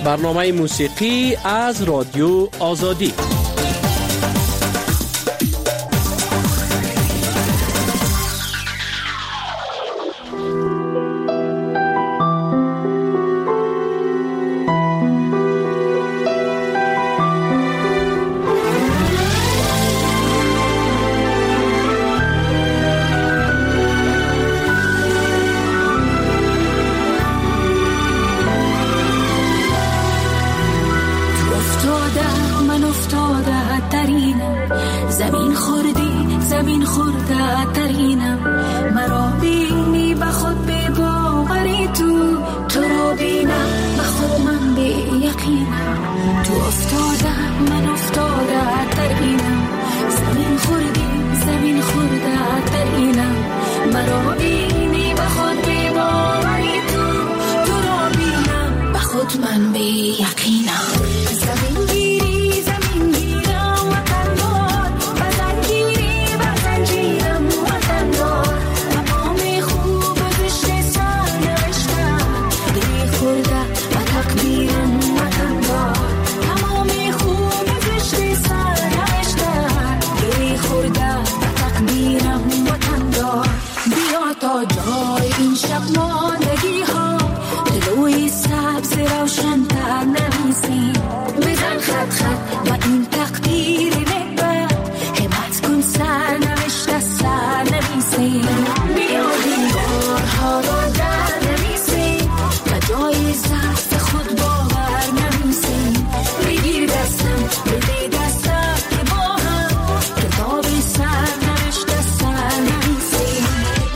برنامه موسیقی از رادیو آزادی. زمین خورده ترینم، مرا بینی به خود به باوری تو را بینم به خود من به یقینم. تو افتاده من افتاده ترینم، زمین خورده ترینم، مرا بینی به خود به باوری تو را بینم به خود من به یقینم. زمین گیری زمین گیرم وطن دار، بزن گیری بزن جیرم وطن دار، تمام خوب زشت سر نوشتم، دلی خورده و تقدیرم وطن دار، تمام خوب زشت سر نوشتم، دلی خورده و تقدیرم وطن دار. بیا تا جای این شب ماندگی ها دلوی سبز روشن تر نویسیم، بزن خط خط و این تقدیر نکبت، همت کن سر نوشته سر نویسیم، بیا دیوارها را در نویسیم و جای ضعف خود باور نویسیم، بگیر دستم بده دستم که با هم کتاب سر نوشته سر نویسیم.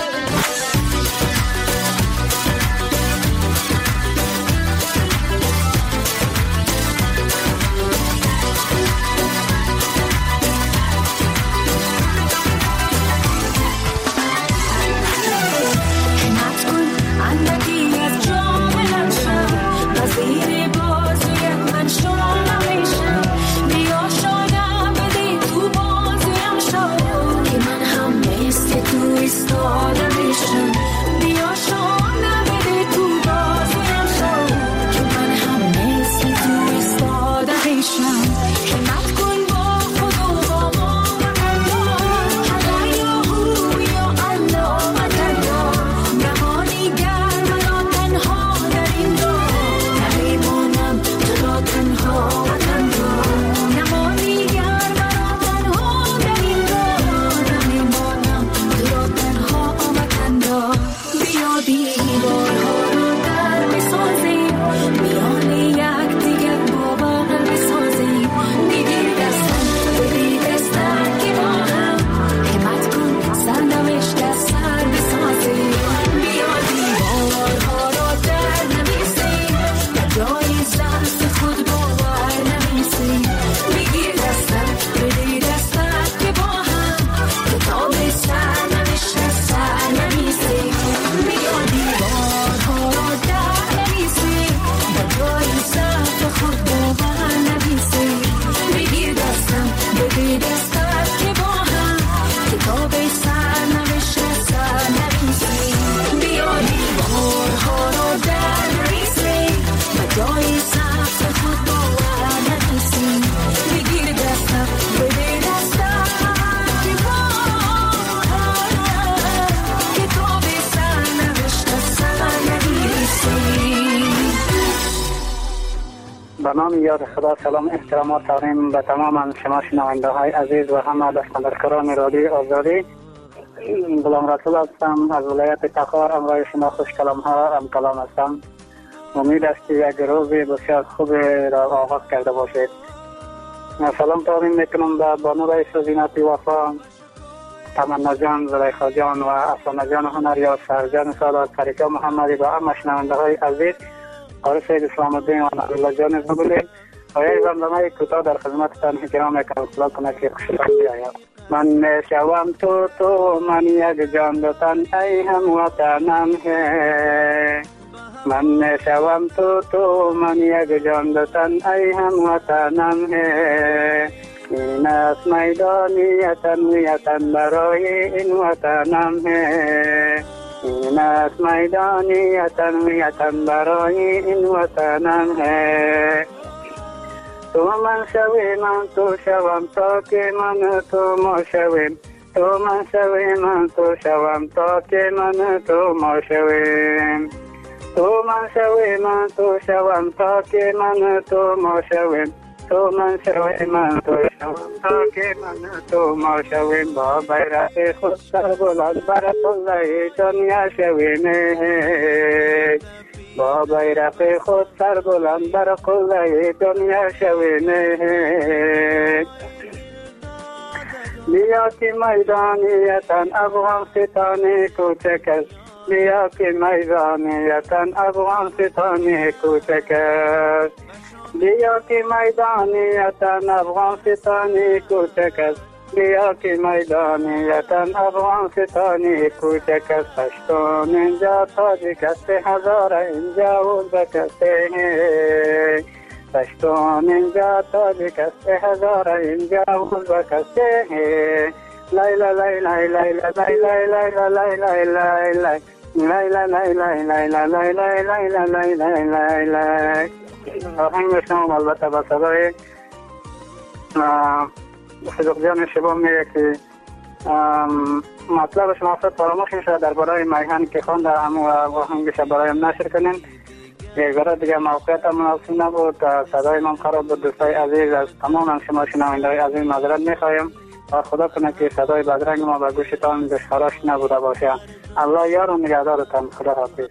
به نام یاد خدا سلام احترامات داریم به تمام شما شنونده های عزیز و همه دستاندرکاران رادیو آزادی. غلام رسول هستم از ولایت تخار، امروز شما خوش کلام ها هم کلام هستم. امید است که یک روز بسیار خوب را آغاز کرده باشید. سلام تقدیم میکنم به بانو رئیس زینت وفا، تمنا جان، زلیخا جان و افسانه جان هنریار، سرجان سادات، فریقا محمدی و همه شنونده های عزیز. آقای سید اسلام الدین و عبدالله جان زبولی و یک زمزمه کوتاه در خدمتتان احترام میکنم. خدا کنه که خوشتان بیاید. من میشوم تو من یک جان دو تن ای هموطنم ہے، من میشوم تو من یک جان دو تن ای هموطنم ہے، این است میدانیتن برای این وطنم ہے، این از میدانی تنمیتن برای این وطنم ہے. تو من شوی من تو شوم تا که من تو ما شویم. تو من شوی من تو شوم تا که من تو ما شویم. تو من شوی من تو شوم تا که من تو ما شویم. تو من شوی من تو شوم تا که من تو ما شویم. با بیرق خود سر بلند بر قله دنیا شویم. با بیرق خود سر بلند بر قله دنیا شویم. بیا که میدانیتن افغانستان کوچک است. بیا که میدانیتن افغانستان کوچک است. بیا که میدانیتن افغانستان کوچک است. بیا که میدانیتن افغانستان کوچک است. پشتون اینجا تاجیک است، هزاره اینجا ازبک است. پشتون اینجا تاجیک است، هزاره اینجا ازبک است. لیلا لیلا لیلا لیلا لیلا لیلا لیلا آهنگ میشنم البته با صدای صدق جان شبا میگه که مطلبش مقصد فراموش میشه درباره میهن که خونده همون آهنگش برایم نشر کنین. یک بار دیگه موقعیت مناسب نبود، صدای من خراب بود. دوستای عزیز از تمام شما شنوندگان عزیز معذرت میخوایم و خدا کنه که صدای بدرنگ ما به گوشتان دشخراش نبوده باشه. الله یار و نگهدارتان. خدا حافظ.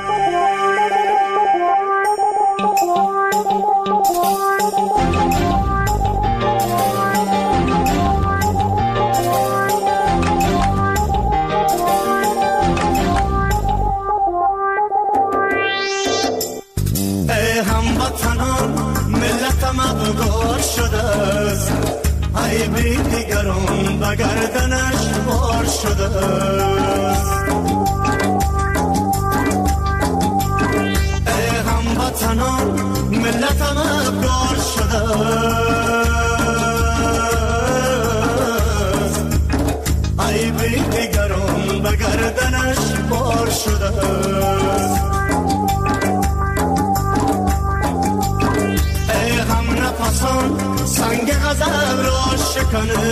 ای هموطنان ملتم افغان شده است. ای بی دیگران به گردنش بار شده است. ای هموطنان ملتم افغان شده است. ای بی دیگران به گردنش بار شده است. نفسان سنگ غضب را شکنه.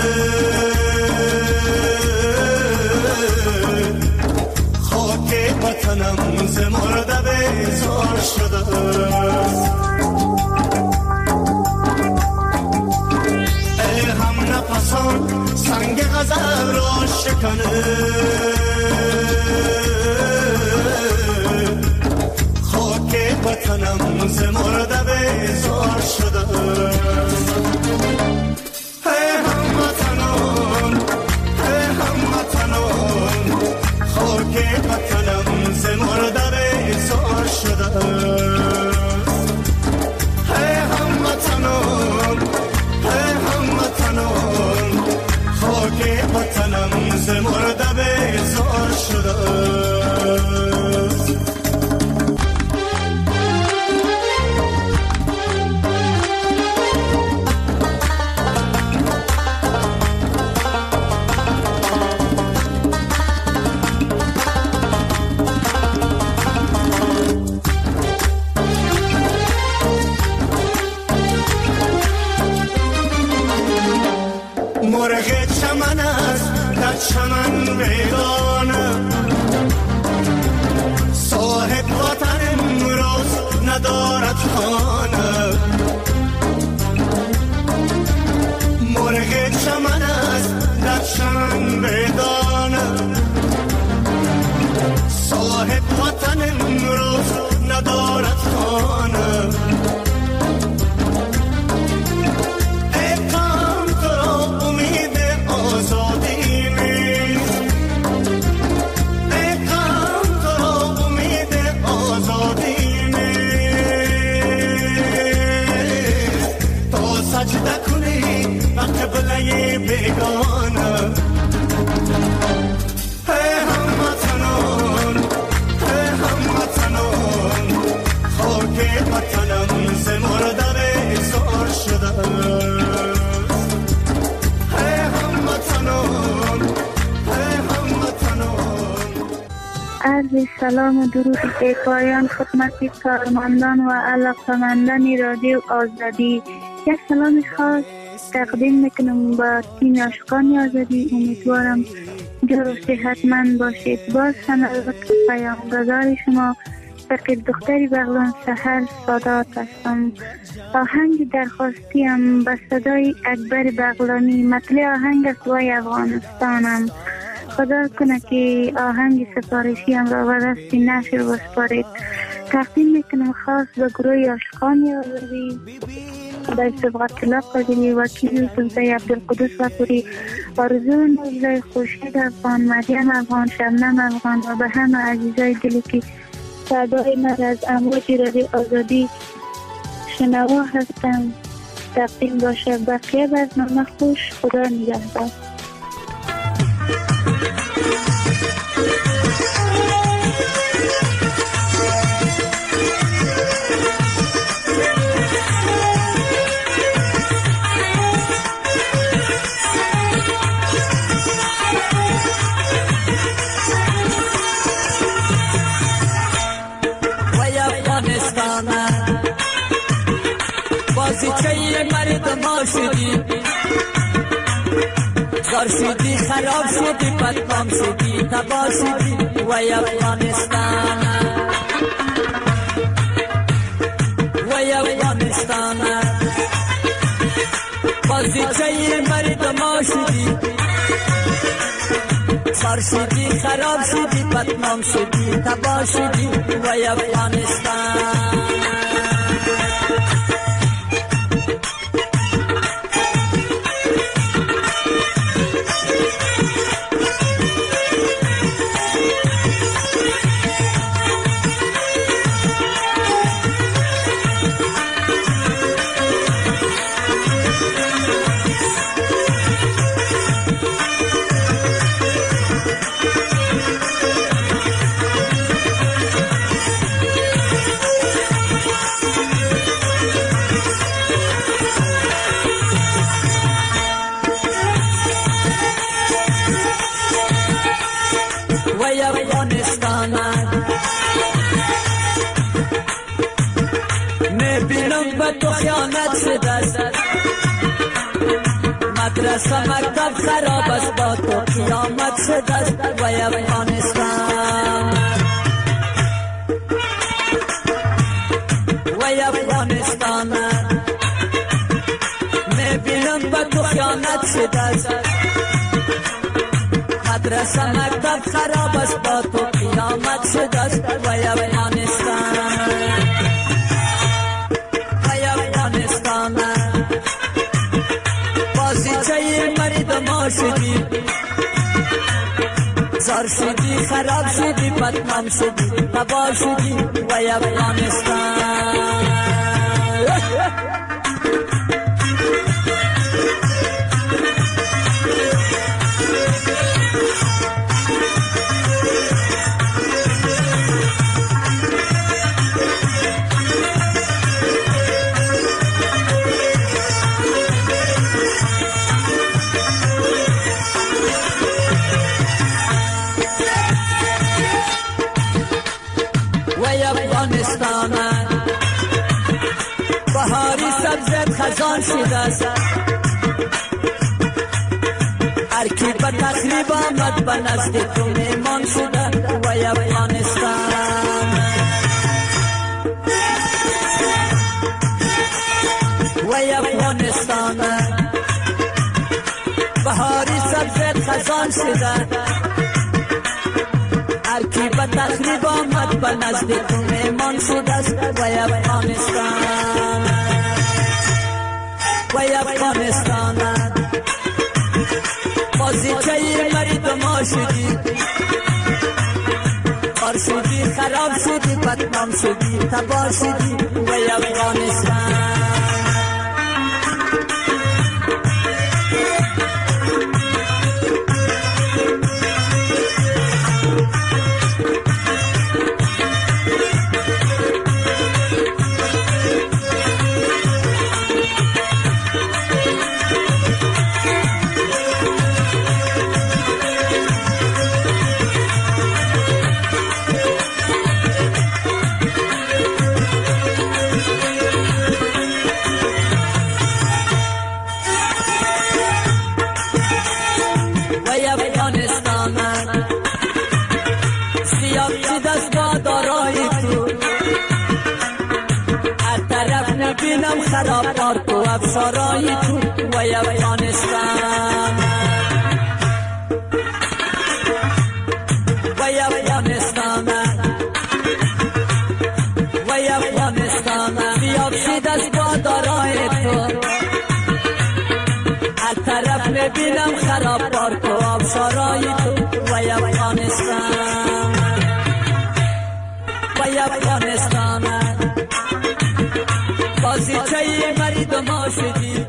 خاک وطنم ز مرده بیزار شده. ای هم نفسان سنگ غضب را شکنه. خاک وطنم ز مرده بیزار شده. ای هموطنان ای هموطنان خاک وطنم ز مرده بیزار شده. ای هموطنان ای هموطنان خاک وطنم ز مرده بیزار شده. مرغ چمن است در چمن ویرانه. صاحب وطن امروز ندارد خانه. مرغ چمن است در چمن ویرانه. صاحب وطن امروز ندارد خانه. قبله بیگانه. ای هموطنان ای هموطنان خاک سلام و درود بی‌پایان خدمت کارمندان و علاقمندان رادیو آزادی. یک سلام خاص تقدیم میکنم با تیم عاشقان آزادی. امیدوارم جور و صحتمند باشید. باز هم البته پیامگذار شما فقیر دختری بغلان سحر سادات هستم. آهنگ درخواستیم به صدای اکبر بغلانی، مطلع آهنگ است وای افغانستانم. خدا کنه که آهنگ سفارشیم را به دست نشر بسپارید. تقدیم میکنم خاص به گروه عاشقان آزادی، به صبغت الله قادری، وکیل سلطه عبدالقدس وپوری، آرزو نوزای خورشید افغان، مریم افغان، شبنم افغان و به همه عزیزای دلی که صدای من از امواج رادیو آزادی شنوا هستم تقدیم باشه. بقیه برنامه خوش. خدا نگهدار. بازیچه مردم شدی، زار شدی، خراب شدی، بدنام شدی، تباه شدی وای افغانستان، وای افغانستان. بازیچه مردم شدی، زار شدی، خراب شدی، بدنام شدی، تباه شدی وای افغانستان. تو خیانت شده است، مدرسه مکتب خراب است، با تو قیامت شده است وای افغانستان، وای افغانستان. میبینم با تو خیانت شده است، مدرسه مکتب خراب است، با تو قیامت شده است وای افغانستان. بازیچه مردم شدی، زار شدی، خراب شدی، بدنام شدی، تباه شدی وای افغانستان. بهاری سبزت خزان شده است، هر کی به تخریب آمد به نزد تو میمان شده وای افغانستان، وای افغانستان. بهاری سبزت خزان شده، هر کی به تخریب آمد به نزد تو میمان شده است وای افغانستان، وای افغانستان. بازیچه مردم شدی، خار شدی، خراب شدی، بدنام شدی، تباه شدی وای افغانستان. سیاه شده است با دارای تو، هر طرف نبینم خرابات و افسارای تو وای افغانستان، وای افغانستان، وای افغانستان. سیاه شده است با دارای تو، هر طرف نبینم خرابات و افسارای تو وای افغانستان، وای افغانستان. بازیچه مردم ما شدی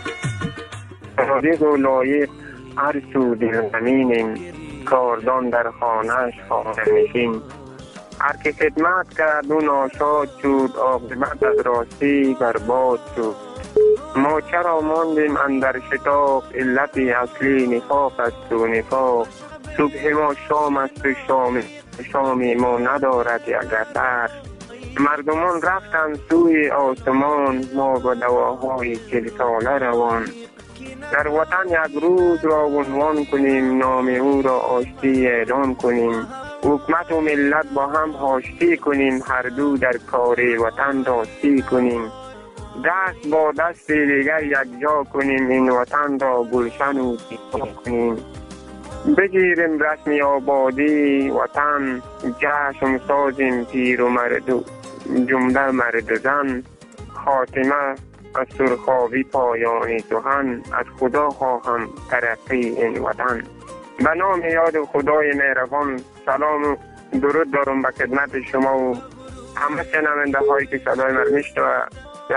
رادی گلایق هر سو دل زمینیم، کاردان در خانهش خانه نشین. هر که خدمت کرد و ناشاد شد، عاقبت از راستی برباد شد. ما چرا ماندیم اندر شتاب، علت اصلی نفاق است و نفاق. صبح ما شام است و شام ما ندارد یک اثر. مردمان رفتند سوی آسمان، ما با دواهای 40 ساله روان. در وطن یک روز را عنوان کنیم، نام او را آشتی اعلان کنیم. حکومت و ملت با هم آشتی کنیم، هر دو در کار وطن راستی کنیم. دست با دست دیگر یک جا کنیم، این وطن را گلشن و زیبا کنیم. بگیریم رسمی آبادی وطن، جشن سازیم پیر و مرد و جمله مرد و زن. خاتمه از سرخابی پایان سخن، از خدا خواهم ترقی این وطن. به نام یاد خدای مهربان سلام و درود دارم به خدمت شما و همه شنونده هایی که صدای من میشنوه.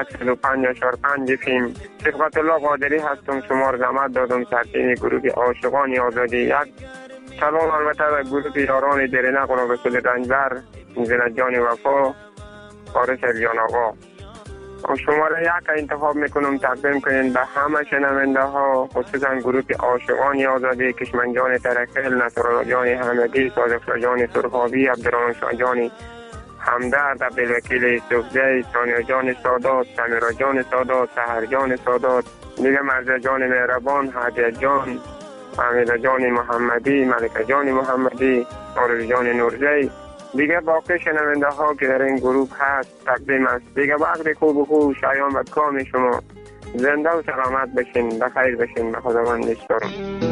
105.45 فیلم صفت الله قادری هستم. شما رو زحمت دادم سرچینه گروه عاشقان آزادی. یک سلام البته به گروه یاران درینه قرآن رسول رنجبر، زینت جان وفا، فارس جان آقا. شماره یک انتخاب میکنم تقدیم کنین به همه شنونده ها، خصوصا گروه عاشقان آزادی، کشمنجان ترکل، نصرالله جان حمدی، صادق جان سرخابی، عبدالرحمن شاه جان همدرد، عبدالوکیل صوفزی، ثانیه جان سادات، سمیرا جان سادات، سحر جان سادات، دیگه مرزا جان مهربان، هادیه جان، حمیده جان محمدی، ملکه جان محمدی، آرزو جان نورزی، دیگه باقی شنونده ها که در این گروه هست تقدیم است. دیگه وقت خوب و خوب شایان و کام شما زنده و سلامت بشین، بخیر بشین. به خداوند میسپارم.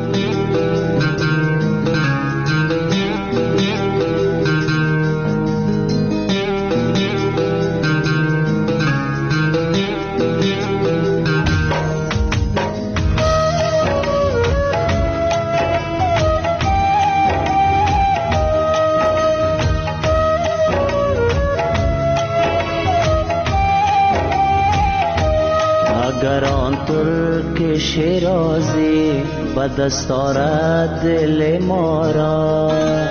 اگر آن ترک شیرازی به دست آرد دل ما را،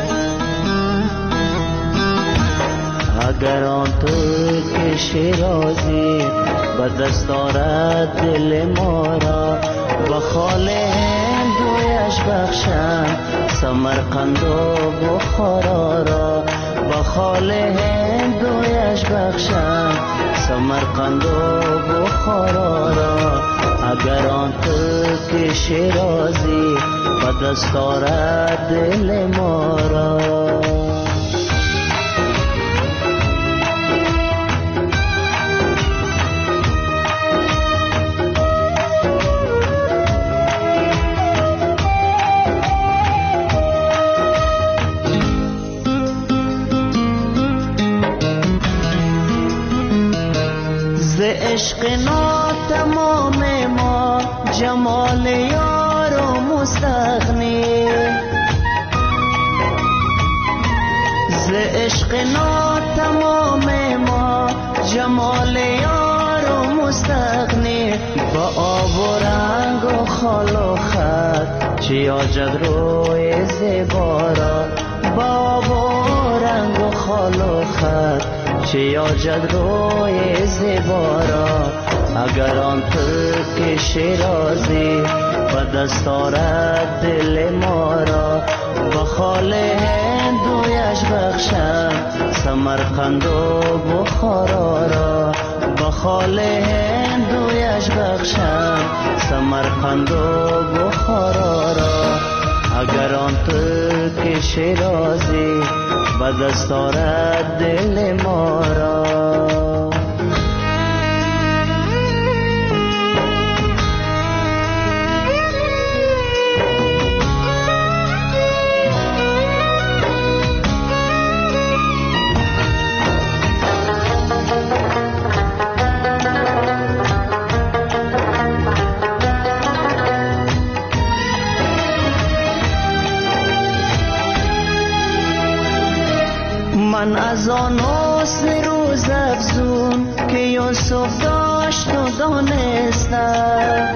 اگر آن ترک شیرازی به دست آرد دل ما را، به خال هندویش بخشند سمرقند و بخارا را، به خال هندویش بخشند سمرقند و بخارا را. اگر آن ترک شیرازی به دست آرد دل ما را. عشق ناتمام ما جمال یار و مستغنی، ز عشق ناتمام ما جمال یار و مستغنی. با آب و رنگ و خال و خط چی آجد روی زیبارا، با آب و رنگ و خال و خط چی آجد روی زیبارا. اگر آن ترک شیرازی به دست آرد دل ما را، به خال هندویش بخشند سمرقند و بخارا را، به خال هندویش بخشند سمرقند و بخارا را. اگر آن ترک شیرازی به دست آرد دل ما را. من از آن حسن روز افزون که یوسف داشت و دانستم،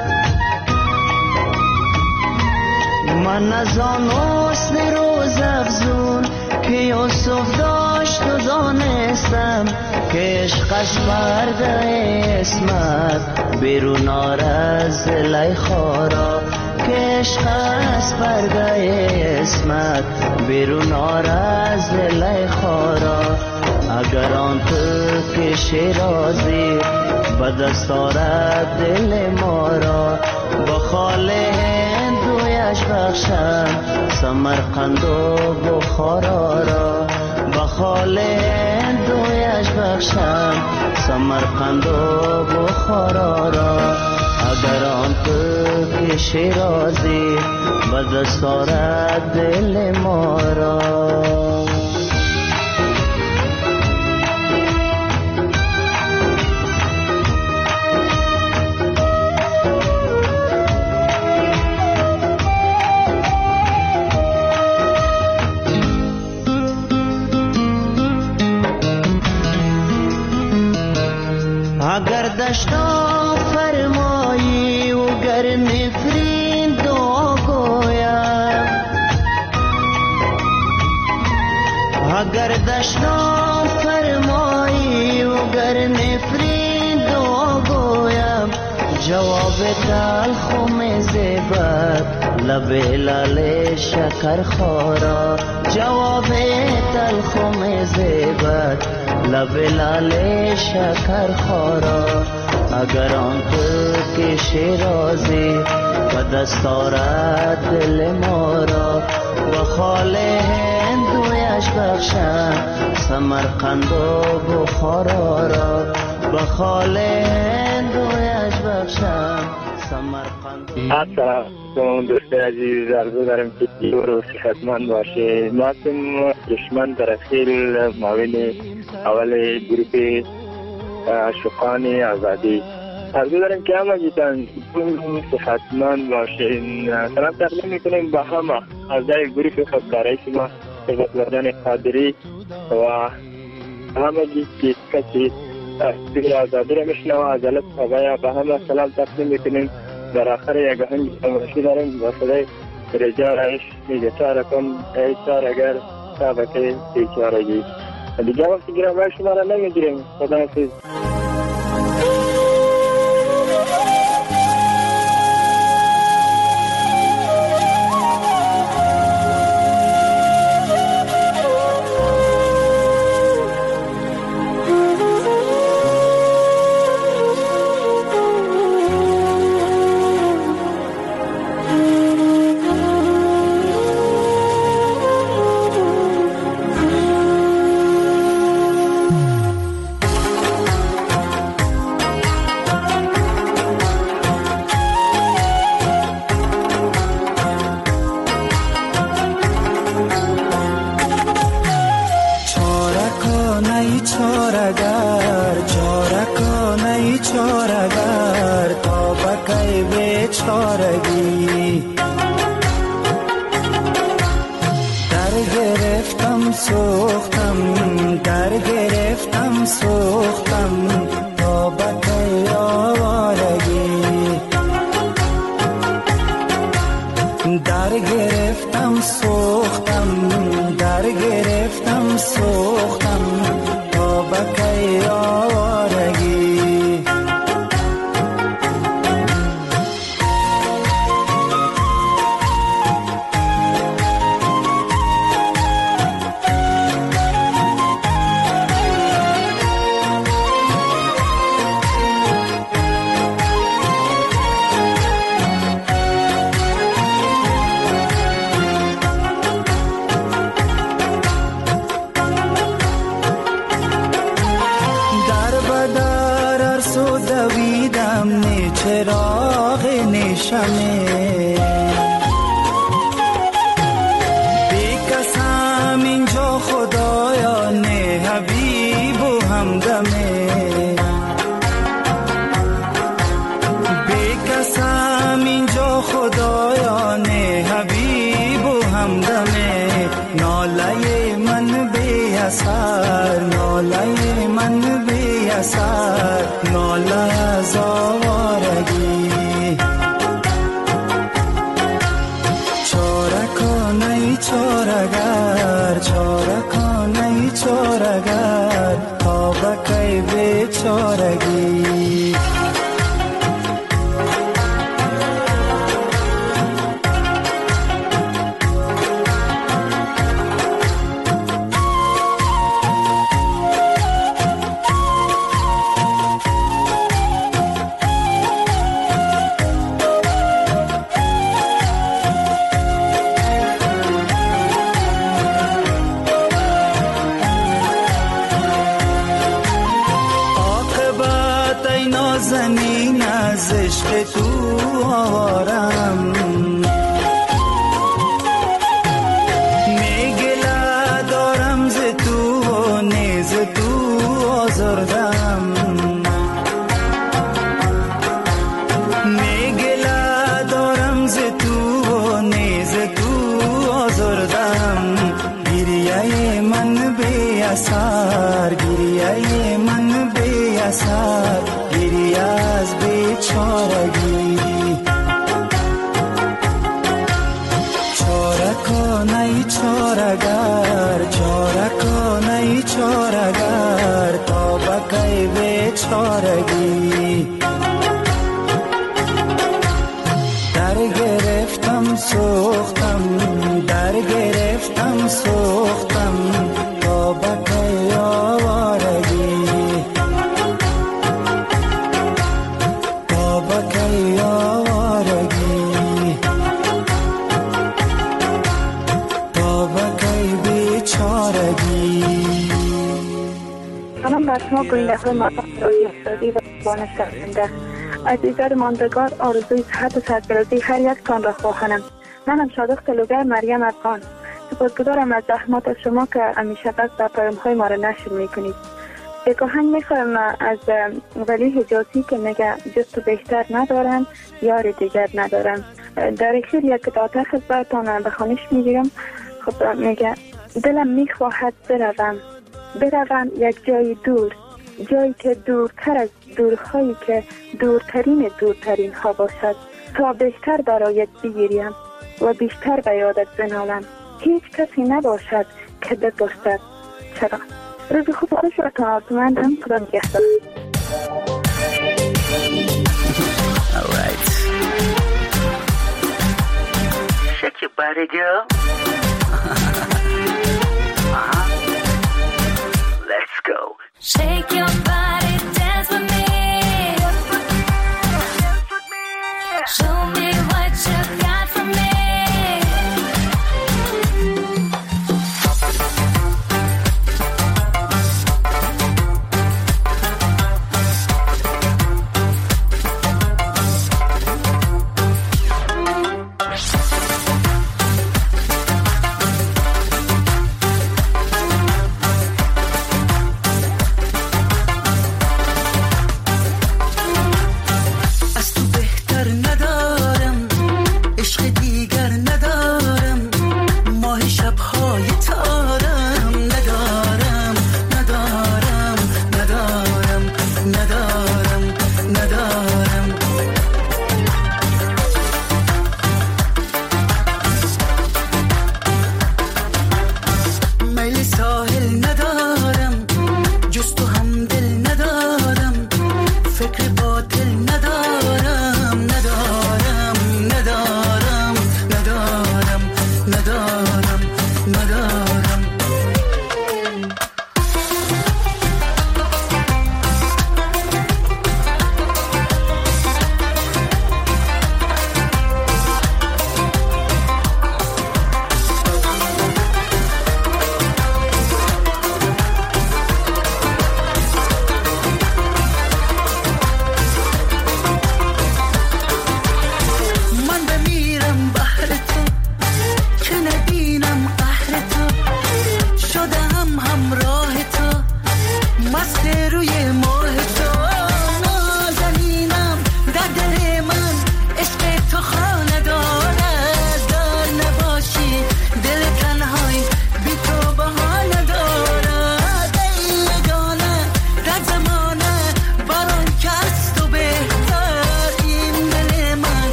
من از آن حسن روز افزون که یوسف داشت و دانستم که عشق از پرده اسمت بیرون آرد زلیخا را، که عشق از پرده اسمت بیرون آرد زلیخا را. اگر آن تو که شیرازی به دست آرد دل ما را، با خال هندویش بخشم سمرقند و بخارا را، با خال هندویش بخشم سمرقند و بخارا را. اگر آن تو که شیرازی به دست آرد دل ما را. اگر دشتا فرمایی و گر نفرین دعا گویم، اگر دشتا فرمایی و گر نفرین دعا گویم، جواب تلخ و مزبت لب لال شکر خورا، جواب تلخ و مزبت لب لال شکر خورا. اگر آن تو که شیرازی به دست آرد دل ما را، با خال هندویش بخشم سمرقند و بخارا را، با خال هندویش بخشم سمرقند. السلام دوستان عزیز، عرض دارم که دور و صحتمند باشه. ما هم دشمن در اخیر معاون اول گروپ عاشقان آزادی عرض دارم که همه جیتان صحتمند باشین. سلام تقدیم میکنیم با همه اعضای گروپ خودکارای شما ثروت مردان قادری و همه که کسی دیر آزادی را میشنوه عدالت خواهی. با همه سلام تقدیم میکنیم. در آخر یک آهنگ فرمایشی داریم با صدای رجا رایش میگه چاره کن ای چاره‌گر سابقه بیچارگی. دیگه وقتی گرامای شما را نمیگیریم. خدا حافظ. چراغ نشمه بیکسم اینجا خدایان حبیب و همدمه بیکسم اینجا خدایان حبیب و همدمه ناله من بی اثر ناله من بی اثر ناله از آوارگی چارکانه چارگر چارکانه چارگر تا بکی بیچارگی زنین از عشق تو آوارم میگله دارم ز تو و نیز تو آزردم میگله دارم ز تو و نیز تو آزردم گریه من بی اثر گریه من بی اثر گریه از بیچارگی چارکانه چارگر چارکانه چارگر تا بکی بیچارگی در گرفتم سوختم در گرفتم سوختم تا بکی آوارگی سلام بر شما گوینده موفق رادیو آزادی و دانش شنونده. عزیزان ماندگار آرزوی صحت و سربلندی هر یکتان را خواهانم. منم صادق تلوگر مریم افغان. سپاسگزارم از زحمات شما که همیشه وقت پیام‌های ما را نشر میکنید. یک آهنگ میخوایم از ولی حجازی که میگه جز تو بهتر ندارم یار دیگر ندارم. در اخیر یک قطعه خدمتتان به خوانش میگیرم. خب میگه دلم میخواهد بروم یک جای دور، جایی که دورتر از دورهایی که دورترین ها باشد تا بهتر برایت بگیریم و بیشتر به یادت بنالم. هیچ کسی نباشد که بپرسد چرا. روز خوب خوش و تمام خدا نگهدار. Shake your body, girl. Let's go. Shake your body, dance with me. Show me what you got for me.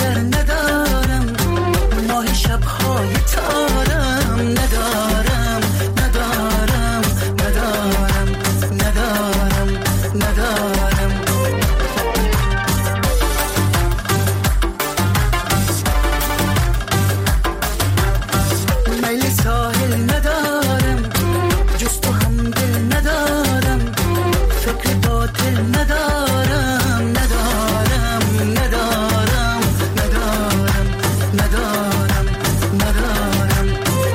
دیگر ندارم، ماه شب‌های تارم ندارم، ندارم، ندارم، ندارم، ندارم. میل ساحل ندارم، جز تو هم دل ندارم، فکر باطل ندارم، ندارم، ندارم، ندارم، ندارم، ندارم.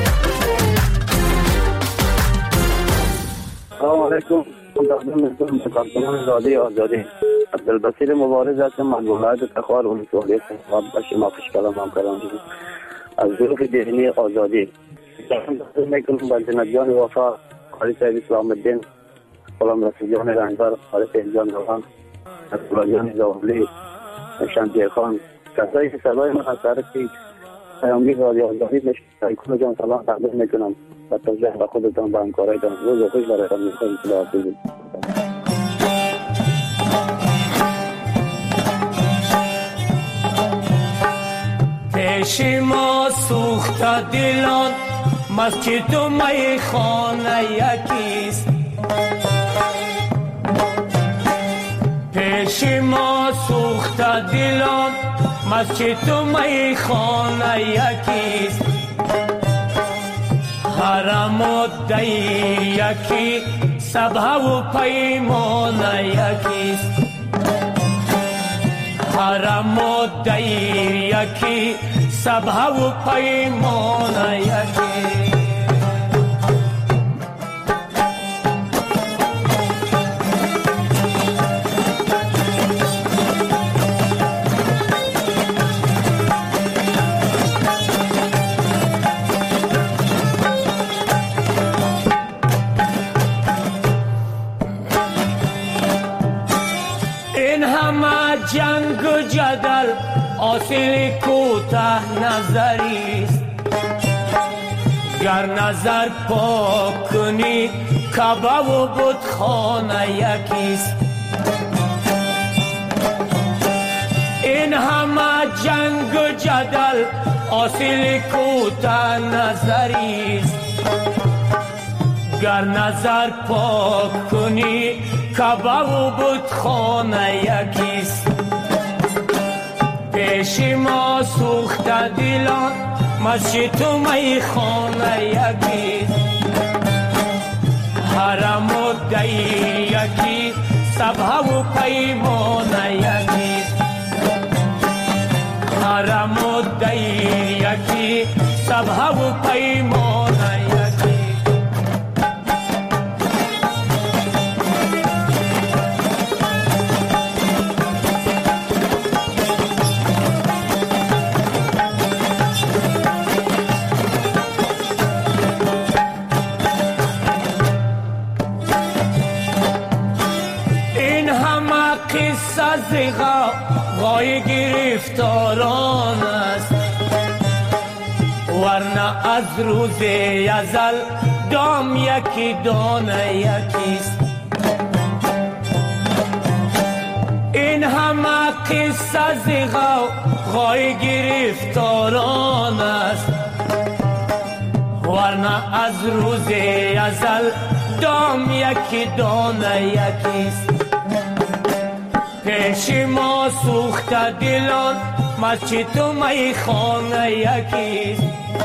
سلام علیکم. کارکنان رادیو آزادی عبدالبصیر مبارز هستم از ولایت تخار ولسوالی خیابان به شما خوش کلام همکاران از ظروف ذهنی آزادی میکنم با جناب جان وفا، قاری صاحب اسلام الدین، غلام رسول جان رنگبر، قاری صاحب جان روان، رسول جان زاولی، شمشیر خان، کسایی که صدای من از طرف پیامگیر رادیو آزادی میشنوید کل جان سلام تقدیم میکنم و توجه به خودتان به همکارایتان. روز خوش برایتان میخواهیم. خداحافظ. پیش ما سوخته دلان، مسجد و میخانه یکیست. پیش ما سوخته دلان، مسجد و میخانه یکیست. حرم و دیر یکی، سبحه و پیمانه یکیست. حرم و دیر یکی، سبحه و پیمانه یکی. این همه جنگ و جدل حاصل کوتاه نظریست. گر نظر پاک کنی کعبه و بتخانه یکیست. این همه جنگ و جدل حاصل کوتاه نظریست. گر نظر پاک کنی کعبه و بتخانه یکیست. پیش ما سوخته دلان، مسجد و میخانه یکیست. حرم و دیر یکی، سبحه و پیمانه یکیست. حرم و دیر یکی، سبحه و پیمانه یکیست. غای گرفتاران است، ورنه از روز ازل دام یکی دانه یکیست. این همه قصه ز غای گرفتاران است، ورنه از روز ازل دام یکی دانه یکیست. پیش ما سوخته دلان، مسجد و میخانه یکیست.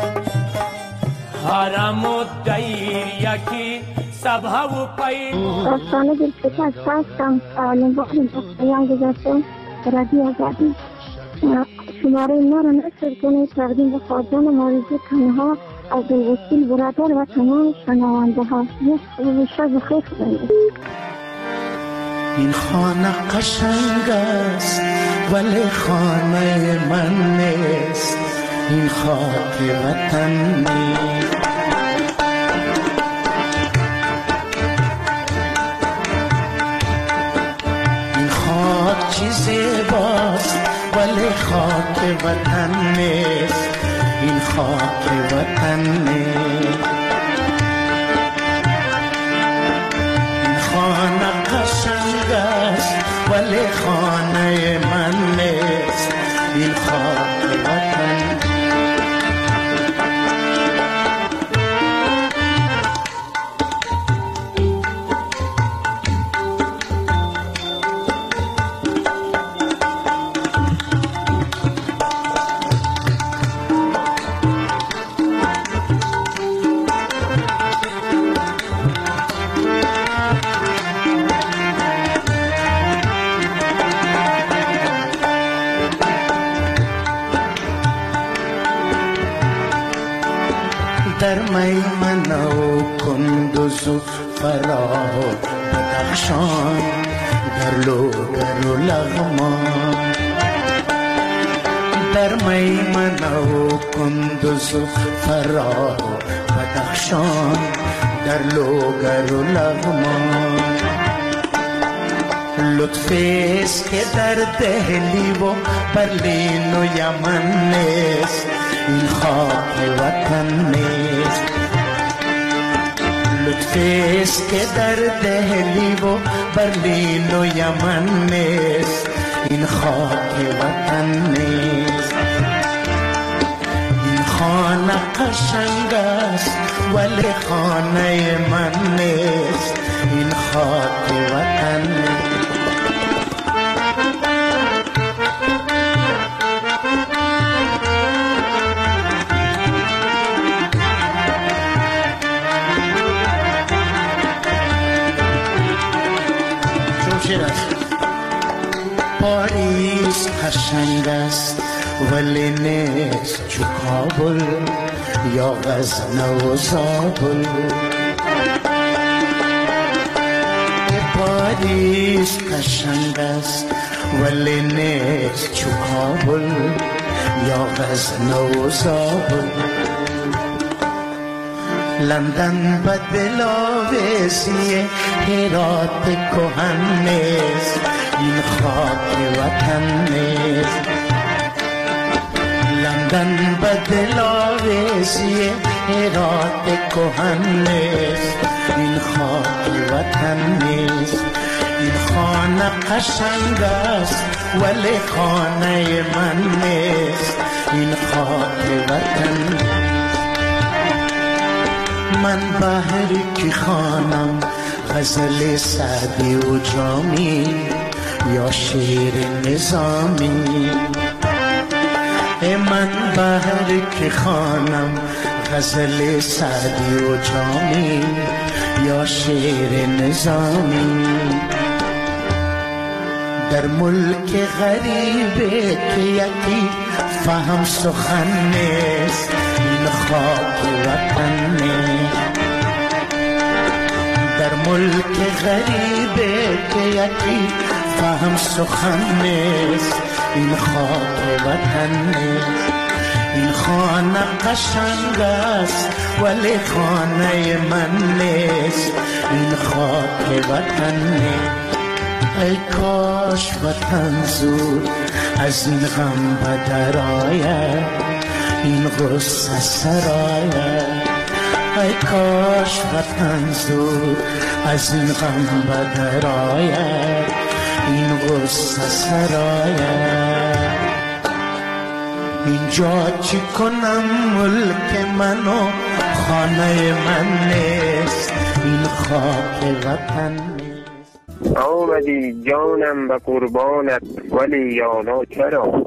حرم و دیر یکی، سبحه و پیمانه. داستان دلپذیر هستم. نگاه پیام گذاشتم رادیو آزادی. شماره ما را نشر کنید. تقدیم به خواجان ماریزی تنها از دلوسیل برادر و تمام شنونده ها. شب بخیر کنید. این خانه قشنگ است ولی خانه من نیست، این خاک وطن نیست. این خاک چی زیباست ولی خاک وطن نیست، این خاک وطن نیست. این خانه قشنگ است ولی خانه من نیست، این خانه خاک وطن. در میمنه و کندوز و فراه و بدخشان، در لوگر و لغمان. در میمنه و کندوز و فراه و بدخشان، در لوگر و لغمان. لطفیست که در دهلی و برلین و یمن نیست، این خاک وطن نیست. لطفیست که در دهلی و برلین و یمن نیست، این خاک وطن نیست. این خانه قشنگ است ولی خانه من نیست، این خاک وطن نیست. پاریس قشنگ است ولی نیست چو کابل یا غزنه و زابل. پاریس قشنگ است ولی نیست چو کابل یا غزنه و زابل. لندن به دلاویزی هرات کهن نیست، این خاک وطن نیست. لندن به دلاویزی هرات کهن نیست، این خاک وطن نیست. این خانه قشنگ است ولی خانه من نیست، این خاک وطن نیست. من بهر کی خوانم غزل سعدی و جامی یا شعر نظامی. من بهر کی خوانم غزل سعدی و جامی یا شعر نظامی. در ملک غریبه که یکی فهم سخن نیست، این خاک وطن نیست. در ملک غریبه که یکی فهم سخن نیست، این خاک وطن نیست. این خانه قشنگ است ولی خانه من نیست، این خاک وطن نیست. ای کاش وطن زود از این غم بدر آید، این غصه سرآید. ای کاش وطن زود از این غم بدر آید، این غصه سرآید. اینجا چی کنم ملک من و خانه من نیست، این خاک وطن نیست. آمدی جانم به قربانت ولی یالا چرا؟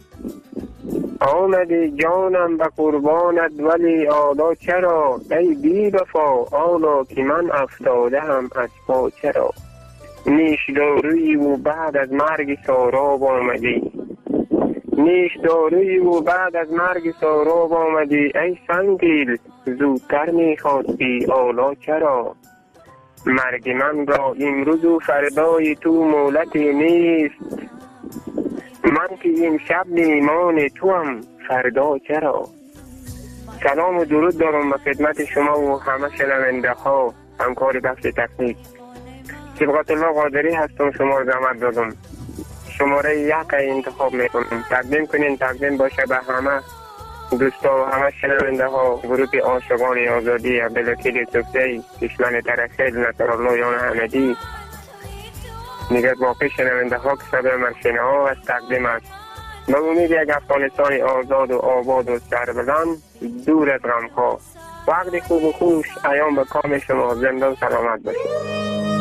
آمدی جانم به قربانت ولی آلا چرا؟ ای بی وفا آلا که من افتاده هم از پا چرا؟ نیش دارویی و بعد از مرگ ساراب آمدی، نیش دارویی و بعد از مرگ ساراب آمدی. ای سنگدل زودتر میخواستی آلا چرا؟ مرگ من را امروز و فردای تو مولتی نیست، من که این شب میمان تو هم فردا چرا؟ سلام و درود دارم به خدمت شما و همه شنونده ها، همکار بخش تکنیک. صبغت الله قادری هستم، شما رو زحمت دادم. شماره 1 انتخاب میکنم، تقدیم کنین، تقدیم باشه به همه دوستا و همه شنونده ها. گروه عاشقان آزادی عبدالوکیل یوسفزئی، دشمن ترخیل نصرالله یان احمدی، دیگر باقی شنونده ها که صدای مرشنه ها از تقدیم است. به امید یک افغانستان آزاد و آباد و سربلند دور از غم‌ها. وقتی خوب و خوش ایام به کام شما. زنده و سلامت باشید.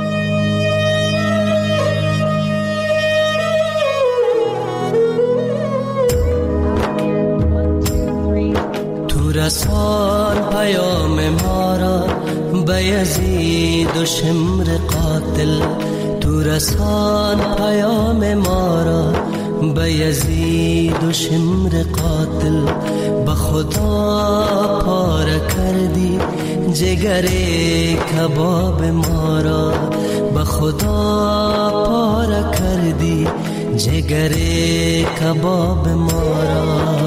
رسان پیام ما را به یزید و شمر قاتل. تو رسان پیام ما را به یزید و شمر قاتل. به خدا پاره کردی جگر کباب ما را. به خدا پاره کردی جگر کباب ما را.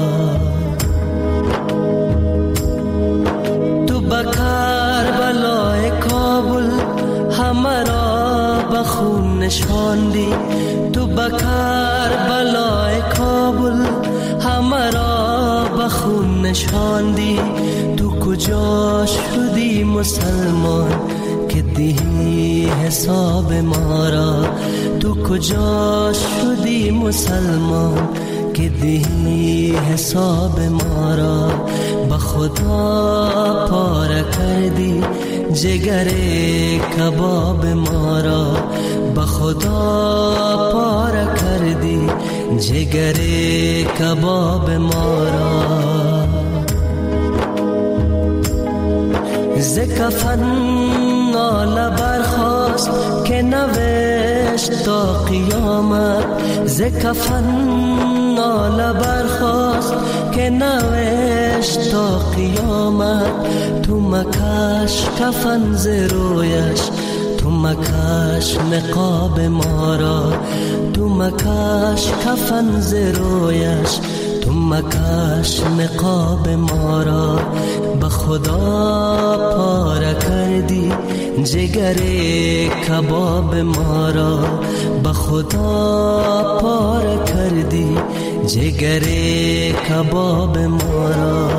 کربلای کابل همه را به خون نشاندی. تو به کربلای کابل همه را به خون نشاندی. تو کجا شدی مسلمان که دهی حساب ما را. تو کجا شدی مسلمان که دهی حساب ما را. به خدا پاره کردی جگر کباب ما را. به خدا پاره کردی جگر کباب ما را. ز کفن ناله برخاست که نوشت تا قیامت. ز کفن ناله برخاست که نوشت تا قیامت. تو مکش کفن ز رویش، تو مکش نقاب ما را. تو مکش کفن ز رویش، تو مکش نقاب ما را. به خدا پاره کردی جگر کباب ما را. به خدا پاره کردی جگر کباب ما را.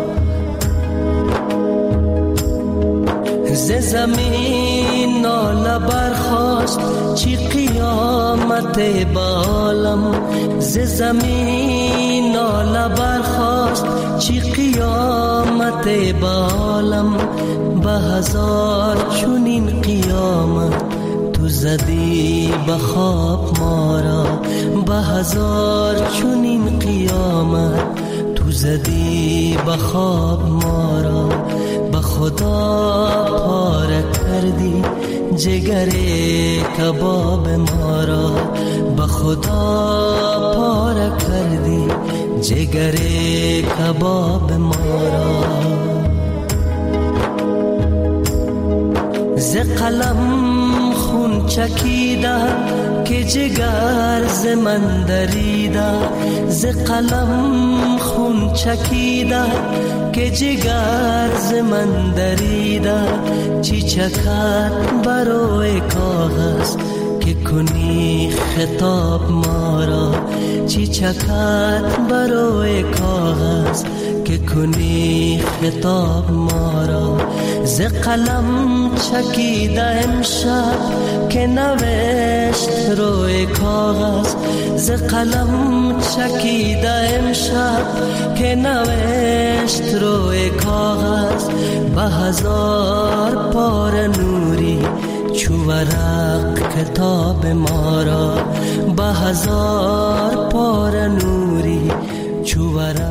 ز زمین ناله برخاست چی قیامت به عالم. ز زمین ناله برخاست چی قیامت به عالم. به هزار چنین قیامت تو زدی به خواب ما را. به هزار چنین قیامت تو زدی به خواب ما را. به خدا پاره کردی جگر کباب ما را. به خدا پاره کردی جگر کباب ما را. ز قلم خون چکیده که جگر ز من دریده. ز قلم خون چکیده که جگر ز من دریده. چی چکد بروی کاغذ که کنی خطاب ما را. چی چکد بروی کاغذ که کنی خطاب ما را. ز قلم چکیده امشب که نوشت روی کاغذ. ز قلم چکیده امشب که نوشت روی کاغذ. به هزار پاره نوری چو ورق کتاب ما را. به هزار پاره نوری چو ورق